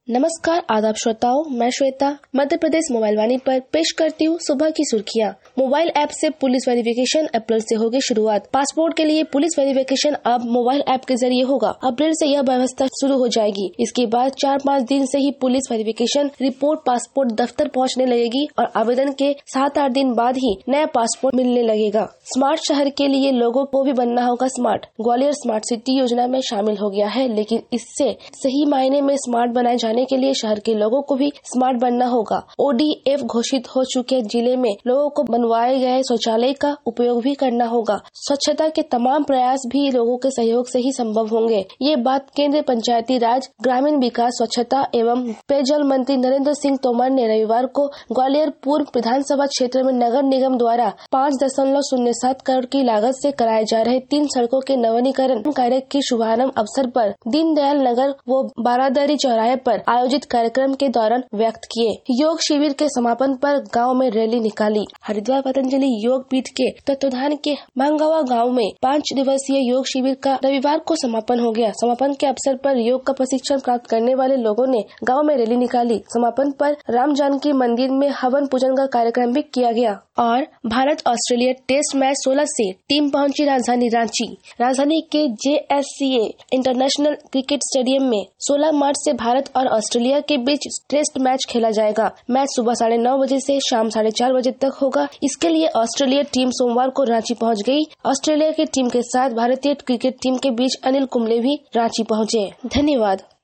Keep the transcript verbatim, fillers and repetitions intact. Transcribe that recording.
नमस्कार आदाब श्रोताओं, मैं श्वेता मध्य प्रदेश मोबाइल वाणी पर पेश करती हूँ सुबह की सुर्खियाँ। मोबाइल ऐप से पुलिस वेरिफिकेशन अप्रैल से होगी शुरुआत। पासपोर्ट के लिए पुलिस वेरिफिकेशन अब मोबाइल ऐप के जरिए होगा। अप्रैल से यह व्यवस्था शुरू हो जाएगी। इसके बाद चार पाँच दिन से ही पुलिस वेरिफिकेशन रिपोर्ट पासपोर्ट दफ्तर पहुँचने लगेगी और आवेदन के सात आठ दिन बाद ही नया पासपोर्ट मिलने लगेगा। स्मार्ट शहर के लिए लोगों को भी बनना होगा स्मार्ट। ग्वालियर स्मार्ट सिटी योजना में शामिल हो गया है, लेकिन इससे सही मायने में स्मार्ट बनाए जाने के लिए शहर के लोगों को भी स्मार्ट बनना होगा। ओ डी एफ घोषित हो चुके जिले में लोगों को बनवाए गए शौचालय का उपयोग भी करना होगा। स्वच्छता के तमाम प्रयास भी लोगों के सहयोग से ही संभव होंगे। ये बात केंद्रीय पंचायती राज, ग्रामीण विकास, स्वच्छता एवं पेयजल मंत्री नरेंद्र सिंह तोमर ने रविवार को ग्वालियर पूर्व विधानसभा क्षेत्र में नगर निगम द्वारा पाँच दशमलव शून्य सात करोड़ की लागत से कराए जा रहे तीन सड़कों के नवीनीकरण कार्य के शुभारंभ अवसर पर दीनदयाल नगर व बारादरी चौराहे पर आयोजित कार्यक्रम के दौरान व्यक्त किए। योग शिविर के समापन पर गांव में रैली निकाली। हरिद्वार पतंजलि योग पीठ के तत्वाधान के मांगावा गांव में पाँच दिवसीय योग शिविर का रविवार को समापन हो गया। समापन के अवसर पर योग का प्रशिक्षण प्राप्त करने वाले लोगों ने गांव में रैली निकाली। समापन पर राम जानकी मंदिर में हवन पूजन का कार्यक्रम भी किया गया। और भारत ऑस्ट्रेलिया टेस्ट मैच सोलह से टीम पहुंची राजधानी रांची। राजधानी के J S C A international cricket stadium में सोलह मार्च से भारत और ऑस्ट्रेलिया के बीच टेस्ट मैच खेला जाएगा। मैच सुबह साढ़े नौ बजे से शाम साढ़े चार बजे तक होगा। इसके लिए ऑस्ट्रेलिया टीम सोमवार को रांची पहुंच गई। ऑस्ट्रेलिया की टीम के साथ भारतीय क्रिकेट टीम के बीच अनिल कुंबले भी रांची पहुंचे। धन्यवाद।